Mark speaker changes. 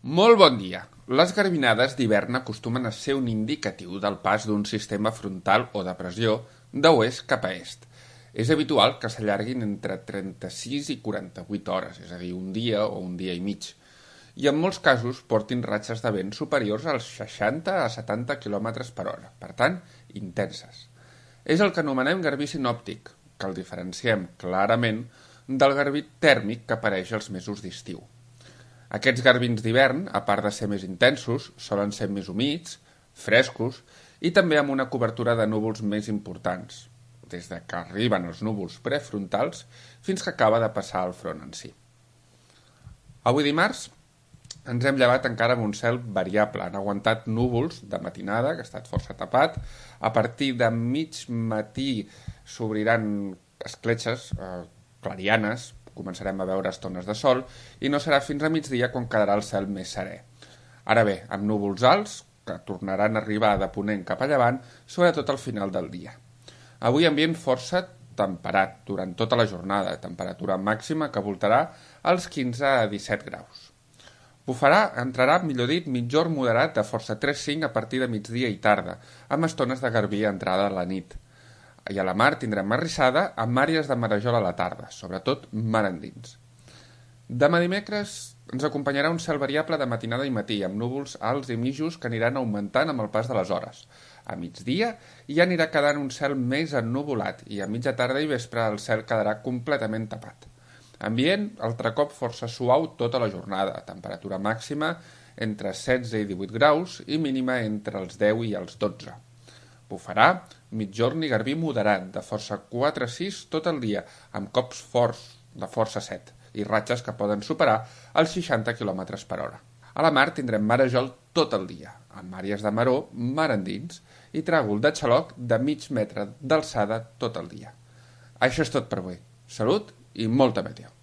Speaker 1: Molt bon dia. Les garbinades d'hivern acostumen a ser un indicatiu del pas d'un sistema frontal o de pressió d'oest cap a est. És habitual que s'allarguin entre 36 i 48 hores, és a dir, un dia o un dia i mig, i en molts casos portin ratxes de vent superiors als 60 a 70 km per hora, per tant, intenses. És el que anomenem garbí sinòptic, que el diferenciem clarament del garbí tèrmic que apareix als mesos d'estiu. Aquests garbins d'hivern, a part de ser més intensos, solen ser més humits, frescos i també amb una cobertura de núvols més importants, des de que arriben els núvols prefrontals fins que acaba de passar el front en si. Avui dimarts ens hem llevat encara amb un cel variable. Han aguantat núvols de matinada, que ha estat força tapat. A partir de mig matí s'obriran escletxes clarianes, començarem a veure estones de sol, i no serà fins a migdia quan quedarà el cel més serè. Ara bé, amb núvols alts, que tornaran a arribar de ponent cap a llevant, sobretot al final del dia. Avui ambient força temperat durant tota la jornada, temperatura màxima que voltarà als 15 a 17 graus. Bufarà, entrarà, millor dit, mitjorn moderat de força 3-5 a partir de migdia i tarda, amb estones de garbí a entrada a la nit. I a la mar tindrem marrissada amb àrees de marejol a la tarda, sobretot mar endins. Demà dimecres ens acompanyarà un cel variable de matinada i matí, amb núvols alts i mitjos que aniran augmentant amb el pas de les hores. A migdia ja anirà quedant un cel més ennuvolat i a mitja tarda i vespre el cel quedarà completament tapat. Ambient, altre cop força suau tota la jornada, temperatura màxima entre 16 i 18 graus i mínima entre els 10 i els 12. Bufarà, mitjorn i garbí moderat, de força 4 a 6 tot el dia, amb cops forts de força 7 i ratxes que poden superar els 60 km per hora. A la mar tindrem marejol tot el dia, amb àrees de maror mar endins i tràgol de xaloc de mig metre d'alçada tot el dia. Això és tot per avui. Salut i molta meteo.